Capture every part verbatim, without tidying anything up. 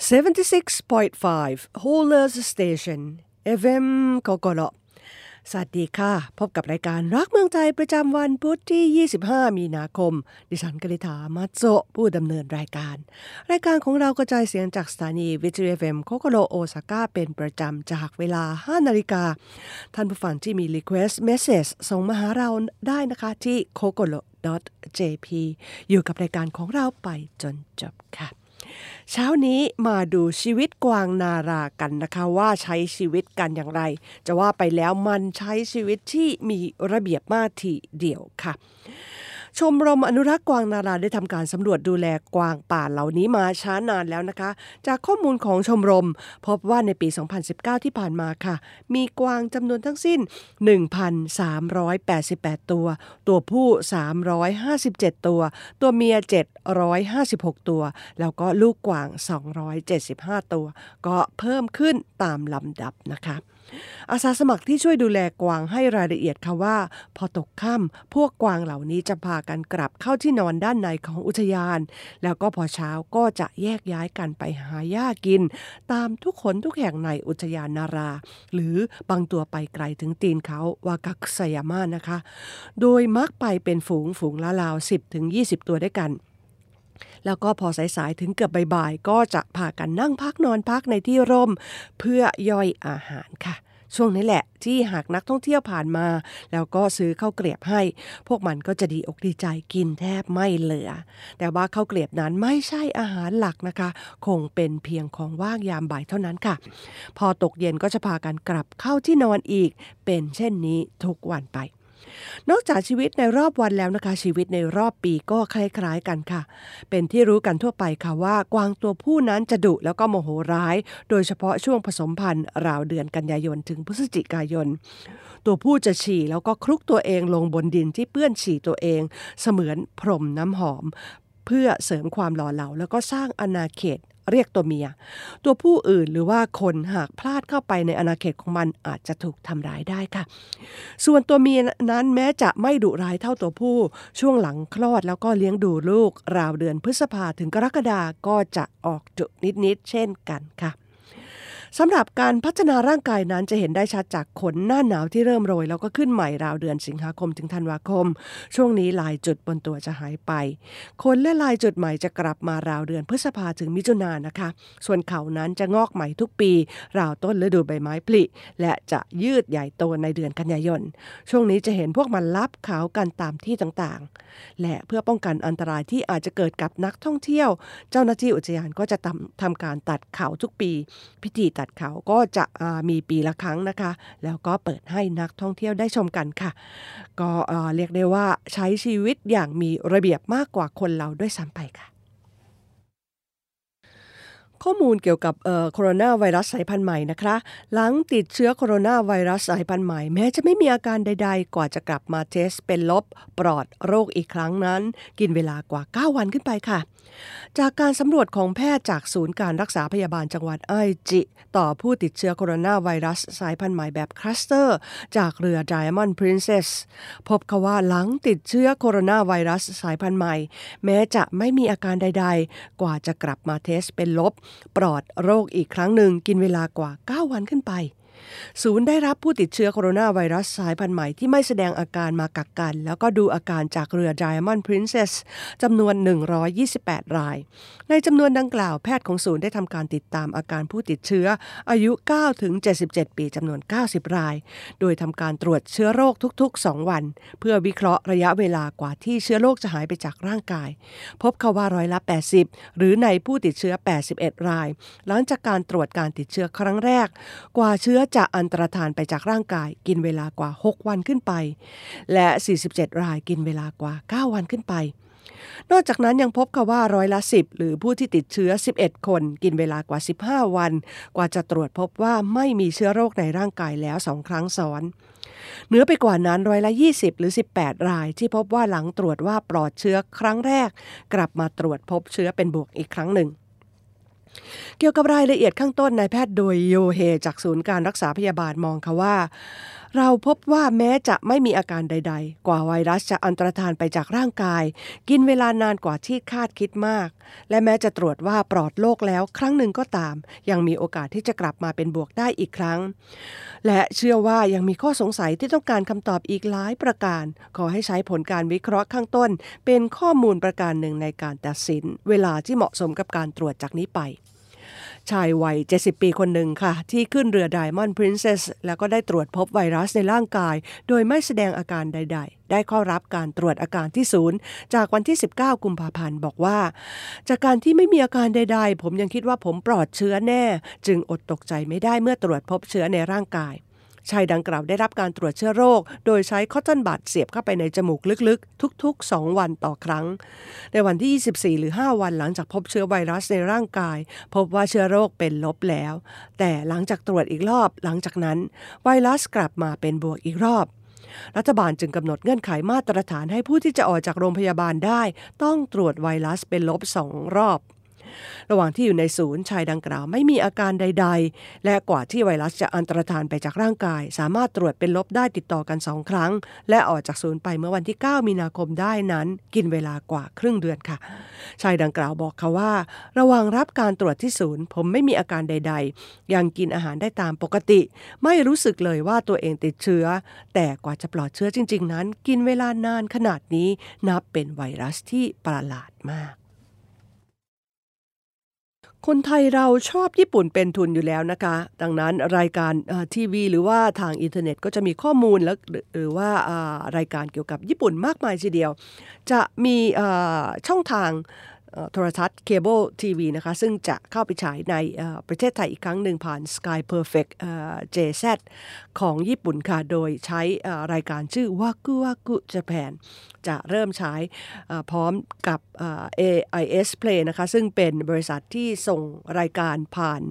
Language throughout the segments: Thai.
seventy-six point five Holders Station เอ เอฟ เอ็ม กกลสวัสดีค่ะพบกับรายการรักเมืองไทยประจำวันพุธที่ยี่สิบห้ามีนาคมดิฉันกฤษามัตโซะผู้ดำเนินรายการรายการของเรากระจายเสียงจากสถานีวิทยุ เอ ฟ เอ็ม โคโกโรโอซาก้าเป็นประจำจากเวลา ห้านาฬิกาท่านผู้ฟังที่มี request message ส่งมาหาเราได้นะคะที่ โคโกโร ดอท เจ พี อยู่กับรายการของเราไปจนจบค่ะเช้านี้มาดูชีวิตกวางนารากันนะคะว่าใช้ชีวิตกันอย่างไรจะว่าไปแล้วมันใช้ชีวิตที่มีระเบียบมากทีเดียวค่ะชมรมอนุรักษ์กวางนาราได้ทำการสำรวจดูแลกวางป่าเหล่านี้มาช้านานแล้วนะคะจากข้อมูลของชมรมพบว่าในปีสองพันสิบเก้าที่ผ่านมาค่ะมีกวางจำนวนทั้งสิ้น หนึ่งพันสามร้อยแปดสิบแปด ตัวตัวผู้สามร้อยห้าสิบเจ็ดตัวตัวเมียเจ็ดร้อยห้าสิบหกตัวแล้วก็ลูกกวางสองร้อยเจ็ดสิบห้าตัวก็เพิ่มขึ้นตามลำดับนะคะอาสาสมัครที่ช่วยดูแลกวางให้รายละเอียดค่ะว่าพอตกค่ำพวกกวางเหล่านี้จะพากันกลับเข้าที่นอนด้านในของอุทยานแล้วก็พอเช้าก็จะแยกย้ายกันไปหาหญ้ากินตามทุกคนทุกแห่งในอุทยานนาราหรือบางตัวไปไกลถึงตีนเขาวากักไซยาม่านะคะโดยมักไปเป็นฝูงฝูงละราว สิบถึงยี่สิบ ตัวด้วยกันแล้วก็พอสายๆถึงเกือบบ่ายๆก็จะพากันนั่งพักนอนพักในที่ร่มเพื่อย่อยอาหารค่ะช่วงนี้แหละที่หากนักท่องเที่ยวผ่านมาแล้วก็ซื้อข้าวเกลียบให้พวกมันก็จะดีอกดีใจกินแทบไม่เหลือแต่ว่าข้าวเกลียบนั้นไม่ใช่อาหารหลักนะคะคงเป็นเพียงของว่างยามบ่ายเท่านั้นค่ะพอตกเย็นก็จะพากันกลับเข้าที่นอนอีกเป็นเช่นนี้ทุกวันไปนอกจากชีวิตในรอบวันแล้วนะคะชีวิตในรอบปีก็คล้ายๆกันค่ะเป็นที่รู้กันทั่วไปค่ะว่ากวางตัวผู้นั้นจะดุแล้วก็โมโหร้ายโดยเฉพาะช่วงผสมพันธุ์ราวเดือนกันยายนถึงพฤศจิกายนตัวผู้จะฉี่แล้วก็คลุกตัวเองลงบนดินที่เปื้อนฉี่ตัวเองเสมือนพรมน้ำหอมเพื่อเสริมความหล่อเหลาแล้วก็สร้างอาณาเขตเรียกตัวเมียตัวผู้อื่นหรือว่าคนหากพลาดเข้าไปในอาณาเขตของมันอาจจะถูกทำร้ายได้ค่ะส่วนตัวเมียนั้นแม้จะไม่ดุร้ายเท่าตัวผู้ช่วงหลังคลอดแล้วก็เลี้ยงดูลูกราวเดือนพฤษภาถึงกรกฎาคมก็จะออกจุนิดๆเช่นกันค่ะสำหรับการพัฒนาร่างกายนั้นจะเห็นได้ชัดจากขนหน้าหนาวที่เริ่มโรยแล้วก็ขึ้นใหม่ราวเดือนสิงหาคมถึงธันวาคมช่วงนี้ลายจุดบนตัวจะหายไปขนและลายจุดใหม่จะกลับมาราวเดือนพฤษภาถึงมิถุนายนนะคะส่วนเขานั้นจะงอกใหม่ทุกปีราวต้นฤดูใบไม้ผลิและจะยืดใหญ่โตในเดือนกันยายนช่วงนี้จะเห็นพวกมันลับขาวกันตามที่ต่างๆและเพื่อป้องกันอันตรายที่อาจจะเกิดกับนักท่องเที่ยวเจ้าหน้าที่อุทยานก็จะทำทำการตัดเขาทุกปีพิธีตัดเขาก็จะมีปีละครั้งนะคะแล้วก็เปิดให้นักท่องเที่ยวได้ชมกันค่ะก็เรียกได้ว่าใช้ชีวิตอย่างมีระเบียบมากกว่าคนเราด้วยซ้ำไปค่ะข้อมูลเกี่ยวกับโคโรนาไวรัสสายพันธุ์ใหม่นะคะหลังติดเชื้อโคโรนาไวรัสสายพันธุ์ใหม่แม้จะไม่มีอาการใดๆกว่าจะกลับมาเทสเป็นลบปลอดโรคอีกครั้งนั้นกินเวลากว่าเก้าวันขึ้นไปค่ะจากการสำรวจของแพทย์จากศูนย์การรักษาพยาบาลจังหวัดไอจิต่อผู้ติดเชื้อโคโรนาไวรัสสายพันธุ์ใหม่แบบคลัสเตอร์จากเรือ Diamond Princess พบว่าหลังติดเชื้อโคโรนาไวรัสสายพันธุ์ใหม่แม้จะไม่มีอาการใดๆกว่าจะกลับมาเทสเป็นลบปลอดโรคอีกครั้งหนึ่งกินเวลากว่าเก้าวันขึ้นไปศูนย์ได้รับผู้ติดเชื้อโคโรนาไวรัสสายพันธุ์ใหม่ที่ไม่แสดงอาการมากักกันแล้วก็ดูอาการจากเรือ Diamond Princess จำนวนหนึ่งร้อยยี่สิบแปดรายในจำนวนดังกล่าวแพทย์ของศูนย์ได้ทำการติดตามอาการผู้ติดเชื้ออายุเก้าถึงเจ็ดสิบเจ็ดปีจำนวนเก้าสิบรายโดยทำการตรวจเชื้อโรคทุกๆสองวันเพื่อวิเคราะห์ระยะเวลากว่าที่เชื้อโรคจะหายไปจากร่างกายพบว่าร้อยละแปดสิบหรือในผู้ติดเชื้อแปดสิบเอ็ดรายหลังจากการตรวจการติดเชื้อครั้งแรกกว่าเชื้อจะอันตรธานไปจากร่างกายกินเวลากว่าหกวันขึ้นไปและสี่สิบเจ็ดรายกินเวลากว่าเก้าวันขึ้นไปนอกจากนั้นยังพบว่าร้อยละสิบหรือผู้ที่ติดเชื้อสิบเอ็ดคนกินเวลากว่าสิบห้าวันกว่าจะตรวจพบว่าไม่มีเชื้อโรคในร่างกายแล้วสองครั้งซ้อนเหนือไปกว่านั้นร้อยละยี่สิบหรือสิบแปดรายที่พบว่าหลังตรวจว่าปลอดเชื้อครั้งแรกกลับมาตรวจพบเชื้อเป็นบวกอีกครั้งหนึ่งเกี่ยวกับรายละเอียดข้างต้นนายแพทย์โดยโยเฮจากศูนย์การรักษาพยาบาลมองค่ะว่าเราพบว่าแม้จะไม่มีอาการใดๆกว่าไวรัสจะอันตรธานไปจากร่างกายกินเวลานานกว่าที่คาดคิดมากและแม้จะตรวจว่าปลอดโรคแล้วครั้งหนึ่งก็ตามยังมีโอกาสที่จะกลับมาเป็นบวกได้อีกครั้งและเชื่อว่ายังมีข้อสงสัยที่ต้องการคำตอบอีกหลายประการขอให้ใช้ผลการวิเคราะห์ข้างต้นเป็นข้อมูลประการหนึ่งในการตัดสินเวลาที่เหมาะสมกับการตรวจจากนี้ไปชายวัยเจ็ดสิบปีคนหนึ่งค่ะที่ขึ้นเรือ Diamond Princess แล้วก็ได้ตรวจพบไวรัสในร่างกายโดยไม่แสดงอาการใดๆได้เข้ารับการตรวจอาการที่ศูนย์จากวันที่สิบเก้ากุมภาพันธ์บอกว่าจากการที่ไม่มีอาการใดๆผมยังคิดว่าผมปลอดเชื้อแน่จึงอดตกใจไม่ได้เมื่อตรวจพบเชื้อในร่างกายชายดังกล่าวได้รับการตรวจเชื้อโรคโดยใช้คอตตอนบัดเสียบเข้าไปในจมูกลึกๆทุกๆสองวันต่อครั้งในวันที่ยี่สิบสี่หรือห้าวันหลังจากพบเชื้อไวรัสในร่างกายพบว่าเชื้อโรคเป็นลบแล้วแต่หลังจากตรวจอีกรอบหลังจากนั้นไวรัสกลับมาเป็นบวกอีกรอบรัฐบาลจึงกำหนดเงื่อนไขมาตรฐานให้ผู้ที่จะออกจากโรงพยาบาลได้ต้องตรวจไวรัสเป็นลบสองรอบระหว่างที่อยู่ในศูนย์ชายดังกล่าวไม่มีอาการใดๆและกว่าที่ไวรัสจะอันตรธานไปจากร่างกายสามารถตรวจเป็นลบได้ติดต่อกันสองครั้งและออกจากศูนย์ไปเมื่อวันที่เก้ามีนาคมได้นั้นกินเวลากว่าครึ่งเดือนค่ะชายดังกล่าวบอกเขาว่าระหว่างรับการตรวจที่ศูนย์ผมไม่มีอาการใดๆยังกินอาหารได้ตามปกติไม่รู้สึกเลยว่าตัวเองติดเชื้อแต่กว่าจะปลอดเชื้อจริงๆนั้นกินเวลานานขนาดนี้นับเป็นไวรัสที่ประหลาดมากคนไทยเราชอบญี่ปุ่นเป็นทุนอยู่แล้วนะคะดังนั้นรายการทีวีหรือว่าทางอินเทอร์เน็ตก็จะมีข้อมูลแล้วหรือว่ารายการเกี่ยวกับญี่ปุ่นมากมายทีเดียวจะมีช่องทางโทรทัศน์เคเบิลทีวีนะคะซึ่งจะเข้าไปฉายในประเทศไทยอีกครั้งหนึ่งผ่าน Sky Perfect เจ แซด ของญี่ปุ่นค่ะโดยใช้รายการชื่อ Waku Waku Japan จะเริ่มใช้พร้อมกับ เอ ไอ เอส Play นะคะซึ่งเป็นบริษัทที่ส่งรายการผ่าน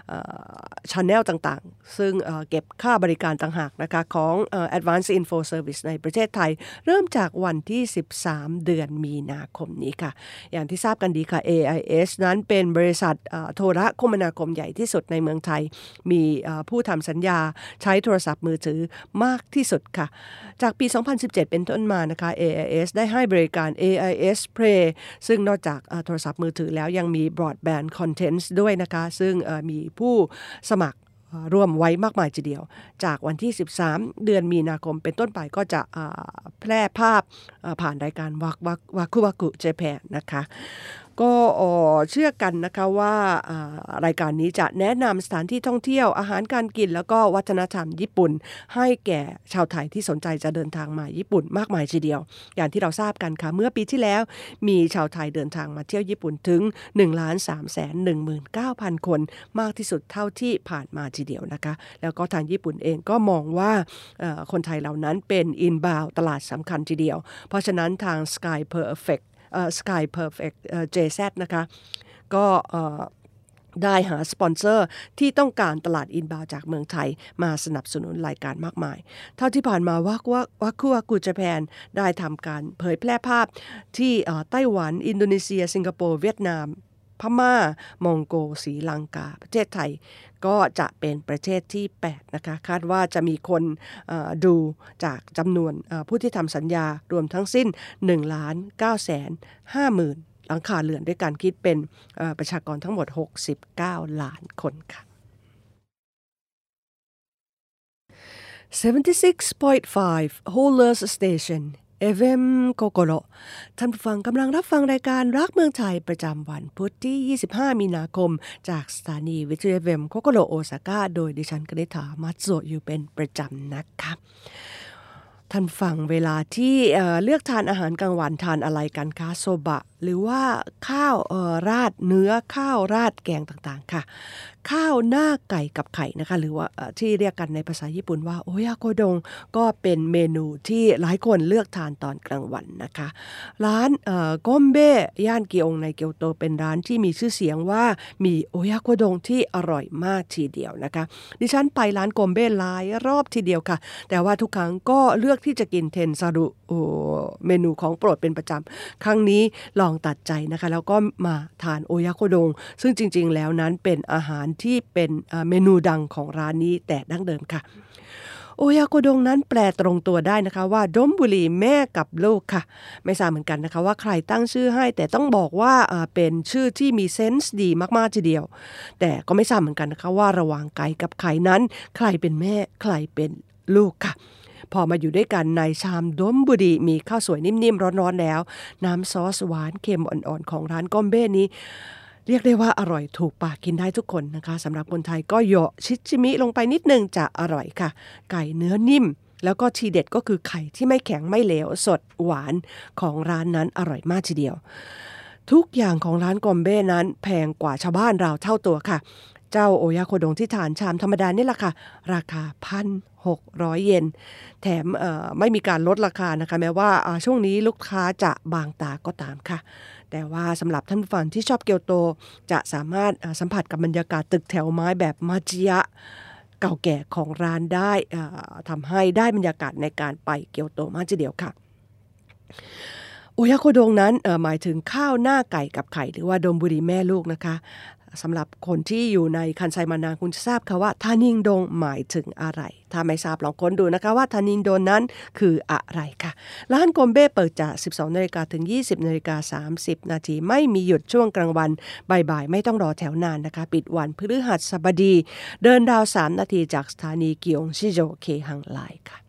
channel ต่างๆซึ่งเก็บค่าบริการต่างหากนะคะของ Advanced Info Service ในประเทศไทยเริ่มจากวันที่สิบสามเดือนมีนาคมนี้ค่ะอย่างที่ทราบกันดีค่ะ เอ ไอ เอส นั้นเป็นบริษัทโทรคมนาคมใหญ่ที่สุดในเมืองไทยมีผู้ทำสัญญาใช้โทรศัพท์มือถือมากที่สุดค่ะจากปีสองพันสิบเจ็ดเป็นต้นมานะคะ เอ ไอ เอส ได้ให้บริการ เอ ไอ เอส Play ซึ่งนอกจากโทรศัพท์มือถือแล้วยังมี Broadband Contents ด้วยนะคะซึ่งมีผู้สมัครร่วมไว้มากมายทีเดียวจากวันที่สิบสามเดือนมีนาคมเป็นต้นไปก็จะแพร่ภาพผ่านรายการวาคุวาคุวาคุเจแปนนะคะก็เชื่อกันนะคะว่ารายการนี้จะแนะนำสถานที่ท่องเที่ยวอาหารการกินแล้วก็วัฒนธรรมญี่ปุ่นให้แก่ชาวไทยที่สนใจจะเดินทางมาญี่ปุ่นมากมายทีเดียวอย่างที่เราทราบกันค่ะเมื่อปีที่แล้วมีชาวไทยเดินทางมาเที่ยวญี่ปุ่นถึง หนึ่งล้านสามแสนหนึ่งหมื่นเก้าพัน คนมากที่สุดเท่าที่ผ่านมาทีเดียวนะคะแล้วก็ทางญี่ปุ่นเองก็มองว่าคนไทยเหล่านั้นเป็น inbound ตลาดสำคัญทีเดียวเพราะฉะนั้นทาง Sky Perfect Sky Perfect เจ แซด นะคะก็ได้หาสปอนเซอร์ที่ต้องการตลาดอินบาวจากเมืองไทยมาสนับสนุนรายการมากมายเท่าที่ผ่านมาวักวักวักคุวากุเจแปนได้ทำการเผยแพร่ภาพที่ไต้หวันอินโดนีเซียสิงคโปร์เวียดนามพม่ามองโกศรีลังกาประเทศไทยก็จะเป็นประเทศที่แปดนะคะคาดว่าจะมีคนดูจากจำนวนผู้ที่ทำสัญญารวมทั้งสิ้น หนึ่งล้านเก้าแสนห้าหมื่น หลังคาเรือนด้วยการคิดเป็นประชากรทั้งหมดหกสิบเก้าล้านคนค่ะ seventy-six point five Holers Station เอ เอ็ม โกโกโรท่านผู้ฟังกำลังรับฟังรายการรักเมืองไทยประจำวันพุธที่ยี่สิบห้ามีนาคมจากสถานีวิทยุ เอ เอ็ม โกโกโรโอซาก้าโดยดิฉันกนิษฐามัตโซอยู่เป็นประจำนะคะท่านฟังเวลาที่ เอ่อ เลือกทานอาหารกลางวันทานอะไรกันคะโซบะหรือว่าข้าวเอ่อราดเนื้อข้าวราดแกงต่างๆค่ะข้าวหน้าไก่กับไข่นะคะหรือว่าที่เรียกกันในภาษาญี่ปุ่นว่าโอยาโกดงก็เป็นเมนูที่หลายคนเลือกทานตอนกลางวันนะคะร้านเอ่อก้มเบ้ย่านกิองในเกียวโตเป็นร้านที่มีชื่อเสียงว่ามีโอยาโกดงที่อร่อยมากทีเดียวนะคะดิฉันไปร้านก้มเบ้หลายรอบทีเดียวค่ะแต่ว่าทุกครั้งก็เลือกที่จะกินเทนซารุโอเมนูของโปรดเป็นประจำครั้งนี้ลองตัดใจนะคะแล้วก็มาทานโอยาโกดงซึ่งจริงๆแล้วนั้นเป็นอาหารที่เป็นเมนูดังของร้านนี้แต่ดั้งเดิมค่ะโอยาโกดงนั้นแปลตรงตัวได้นะคะว่าดมบุรีแม่กับลูกค่ะไม่ทราบเหมือนกันนะคะว่าใครตั้งชื่อให้แต่ต้องบอกว่าเป็นชื่อที่มีเซนส์ดีมากๆทีเดียวแต่ก็ไม่ทราบเหมือนกันนะคะว่าระหว่างไก่กับไข่นั้นใครเป็นแม่ใครเป็นลูกค่ะพอมาอยู่ด้วยกันในชามดมบุรีมีข้าวสวยนิ่มๆร้อนๆแล้วน้ำซอสหวานเค็มอ่อนๆของร้านก้อมเบ้นี้เรียกได้ว่าอร่อยถูกปากกินได้ทุกคนนะคะสำหรับคนไทยก็เหยาะชิชิมิลงไปนิดนึงจะอร่อยค่ะไก่เนื้อนิ่มแล้วก็ทีเด็ดก็คือไข่ที่ไม่แข็งไม่เหลวสดหวานของร้านนั้นอร่อยมากทีเดียวทุกอย่างของร้านกอมเบ้นั้นแพงกว่าชาวบ้านเราเท่าตัวค่ะเจ้าโอยาโคดงที่ทานชามธรรมดานี่แหละค่ะราคา หนึ่งพันหกร้อย เยนแถมไม่มีการลดราคานะคะแม้ว่าช่วงนี้ลูกค้าจะบางตาก็ตามค่ะแต่ว่าสำหรับท่านผู้ฟังที่ชอบเกียวโตจะสามารถสัมผัสกับบรรยากาศตึกแถวไม้แบบมาจิยะเก่าแก่ของร้านได้ทำให้ได้บรรยากาศในการไปเกียวโตมากทีเดียวค่ะโอยาโคดงนั้นหมายถึงข้าวหน้าไก่กับไข่หรือว่าดมบุรีแม่ลูกนะคะสำหรับคนที่อยู่ในคันไซมานานคุณจะทราบค่ะว่าทานิงดงหมายถึงอะไรถ้าไม่ทราบลองค้นดูนะคะว่าทานิงดงนั้นคืออะไรค่ะร้านกอมเบ้เปิดจาก สิบสอง นาฬิกาถึง ยี่สิบ นาฬิกา สามสิบ นาทีไม่มีหยุดช่วงกลางวันบ่ายๆไม่ต้องรอแถวนานนะคะปิดวันพฤหัสบดีเดินดาวสามนาทีจากสถานีกิยงชิโจเคฮังไลค่ะ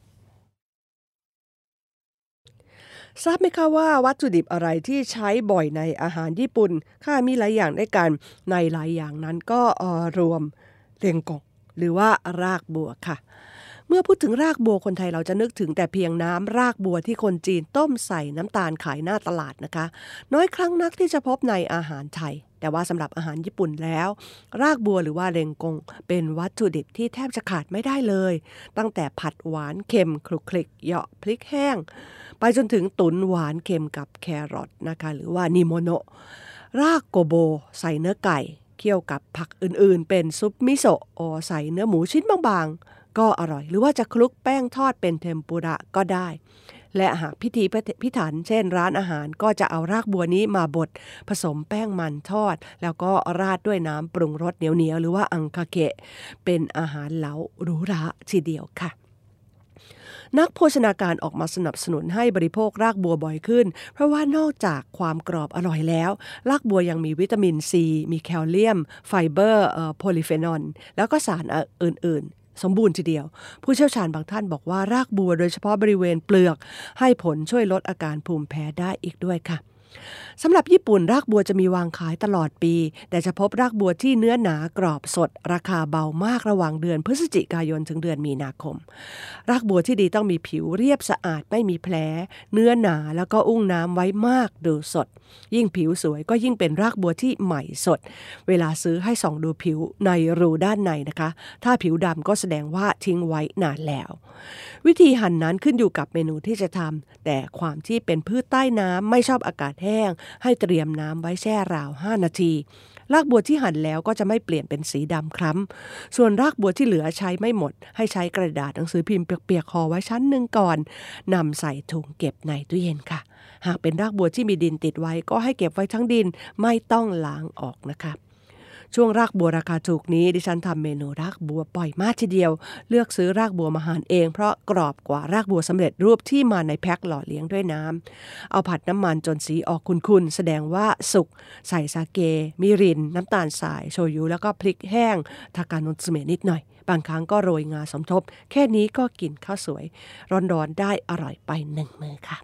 ทราบไหมคะว่าวัตถุดิบอะไรที่ใช้บ่อยในอาหารญี่ปุ่นค่ะมีหลายอย่างด้วยกันในหลายอย่างนั้นก็รวมเรียงกงหรือว่ารากบัวค่ะเมื่อพูดถึงรากบัวคนไทยเราจะนึกถึงแต่เพียงน้ำรากบัวที่คนจีนต้มใส่น้ำตาลขายหน้าตลาดนะคะน้อยครั้งนักที่จะพบในอาหารไทยแต่ว่าสำหรับอาหารญี่ปุ่นแล้วรากบัวหรือว่าเรงกงเป็นวัตถุดิบที่แทบจะขาดไม่ได้เลยตั้งแต่ผัดหวานเค็มคลุกคลิกเหยาะพริกแห้งไปจนถึงตุ๋นหวานเค็มกับแครอทนะคะหรือว่านิโมโนะรากโกโบใส่เนื้อไก่เคี่ยวกับผักอื่นๆเป็นซุปมิโซะโอใส่เนื้อหมูชิ้นบางๆก็อร่อยหรือว่าจะคลุกแป้งทอดเป็นเทมปุระก็ได้และหากพิธีพิถันเช่นร้านอาหารก็จะเอารากบัวนี้มาบดผสมแป้งมันทอดแล้วก็ราดด้วยน้ำปรุงรสเหนียวๆหรือว่าอังคาเกะเป็นอาหารเหลาหรูหราทีเดียวค่ะนักโภชนาการออกมาสนับสนุนให้บริโภครากบัวบ่อยขึ้นเพราะว่านอกจากความกรอบอร่อยแล้วรากบัวยังมีวิตามินซีมีแคลเซียมไฟเบอร์โพลีเฟนอลแล้วก็สารอื่นๆสมบูรณ์ทีเดียวผู้เชี่ยวชาญบางท่านบอกว่ารากบัวโดยเฉพาะบริเวณเปลือกให้ผลช่วยลดอาการภูมิแพ้ได้อีกด้วยค่ะสำหรับญี่ปุ่นรากบัวจะมีวางขายตลอดปีแต่จะพบรากบัวที่เนื้อหนากรอบสดราคาเบามากระหว่างเดือนพฤศจิกายนถึงเดือนมีนาคมรากบัวที่ดีต้องมีผิวเรียบสะอาดไม่มีแผลเนื้อหนาแล้วก็อุ้งน้ำไว้มากดูสดยิ่งผิวสวยก็ยิ่งเป็นรากบัวที่ใหม่สดเวลาซื้อให้ส่องดูผิวในรูด้านในนะคะถ้าผิวดำก็แสดงว่าทิ้งไว้นานแล้ววิธีหั่นนั้นขึ้นอยู่กับเมนูที่จะทำแต่ความที่เป็นพืชใต้น้ำไม่ชอบอากาศแห้งให้เตรียมน้ำไว้แช่ราวห้านาทีรากบัวที่หั่นแล้วก็จะไม่เปลี่ยนเป็นสีดำคล้ำส่วนรากบัวที่เหลือใช้ไม่หมดให้ใช้กระดาษหนังสือพิมพ์เปียกๆห่อไว้ชั้นหนึ่งก่อนนำใส่ถุงเก็บในตู้เย็นค่ะหากเป็นรากบัวที่มีดินติดไว้ก็ให้เก็บไว้ทั้งดินไม่ต้องล้างออกนะคะช่วงรากบัวราคาถูกนี้ดิฉันทำเมนูรากบัวบ่อยมากทีเดียวเลือกซื้อรากบัวมาหั่นเองเพราะกรอบกว่ารากบัวสำเร็จรูปที่มาในแพ็คหล่อเลี้ยงด้วยน้ำเอาผัดน้ำมันจนสีออกขุ่นๆแสดงว่าสุกใส่ซาเกมิรินน้ำตาลทรายโชยุแล้วก็พริกแห้งทากาโนสึเมะนิดหน่อยบางครั้งก็โรยงาสมทบแค่นี้ก็กินข้าวสวยร้อนๆได้อร่อยไปหนึ่งมื้อค่ะ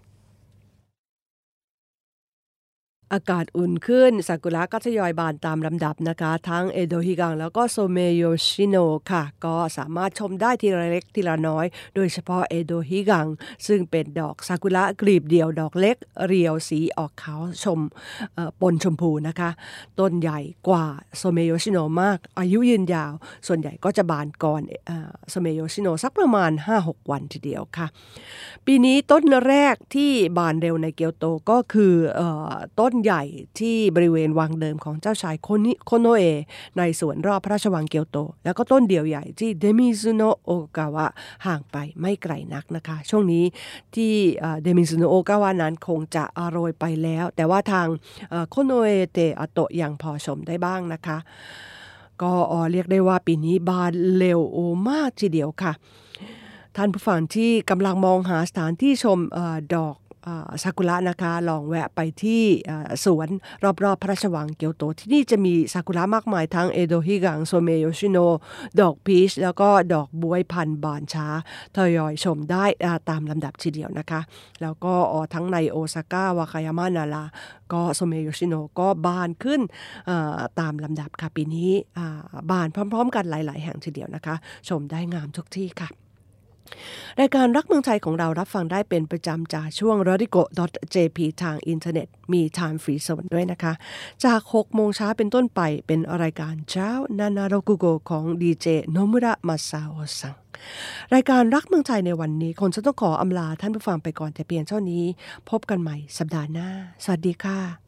อากาศอุ่นขึ้นซากุระก็ทยอยบานตามลำดับนะคะทั้งเอโดฮิกังแล้วก็โซเมโยชิโนะค่ะก็สามารถชมได้ทีละเล็กทีละน้อยโดยเฉพาะเอโดฮิกังซึ่งเป็นดอกซากุระกลีบเดียวดอกเล็กเรียวสีออกขาวชมปนชมพูนะคะต้นใหญ่กว่าโซเมโยชิโนะมากอายุยืนยาวส่วนใหญ่ก็จะบานก่อนโซเมโยชิโนะสักประมาณ ห้าหก วันทีเดียวค่ะปีนี้ต้นแรกที่บานเร็วในเกียวโตก็คือต้นใหญ่ที่บริเวณวังเดิมของเจ้าชายโคนิโคโนเอะในสวนรอบพระราชวังเกียวโตแล้วก็ต้นเดียวใหญ่ที่เดมิซุโนะโอกาวะห่างไปไม่ไกลนักนะคะช่วงนี้ที่เดมิซุโนะโอกาวะนั้นคงจะโรยไปแล้วแต่ว่าทางโคโนเอะเตอะโตะยังพอชมได้บ้างนะคะก็เรียกได้ว่าปีนี้บานเร็วโอมากทีเดียวค่ะท่านผู้ฟังที่กำลังมองหาสถานที่ชมเอ่อดอกซากุระนะคะลองแวะไปที่สวนรอบๆพระราชวังเกียวโตที่นี่จะมีซากุระมากมายทั้งเอโดฮิกังโซเมโยชิโนดอกพีชแล้วก็ดอกบ๊วยพันธุ์บานช้าทยอยชมได้ตามลำดับทีเดียวนะคะแล้วก็ทั้งในโอซาก้าวาคายามะนาราก็โซเมโยชิโนก็บานขึ้นตามลำดับค่ะปีนี้บานพร้อมๆกันหลายๆแห่งทีเดียวนะคะชมได้งามทุกที่ค่ะรายการรักเมืองไทยของเรารับฟังได้เป็นประจำจากช่วง รอดิโก ดอท เจ พี ทางอินเทอร์เน็ตมี Time Free Zone ด้วยนะคะจาก หกโมงเช้าเป็นต้นไปเป็นรายการเช้านานาโรกุโกของดีเจโนมุระมาซาโอะซังรายการรักเมืองไทยในวันนี้คงจะต้องขออำลาท่านผู้ฟังไปก่อนแต่เพียงเท่านี้พบกันใหม่สัปดาห์หน้าสวัสดีค่ะ